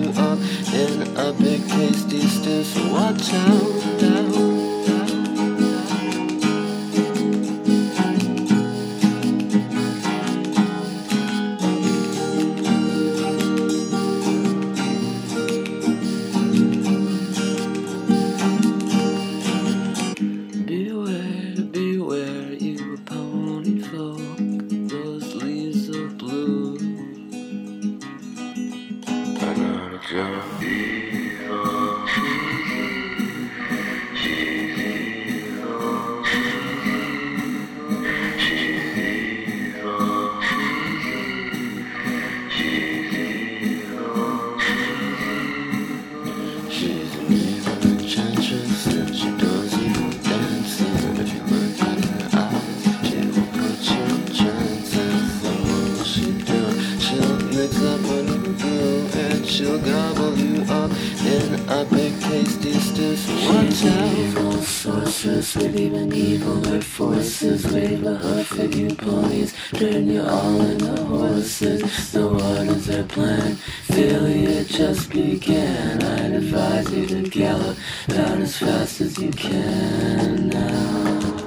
you up in a big tasty stew. So watch out now. Beware, beware, you pony folk, those leaves of blue. I got a job. She's an evil enchantress and she does evil dances. And if you look in her eyes, she will put you in trances. And what will she do? She'll mix up a new brew and she'll gobble you up in a big tasty stew. So watch out. Evil sorceress with even eviler forces. Wave a hoof at you ponies, turn you all into horses. So what is their plan? Failure just began. I'd advise you to gallop out as fast as you can now.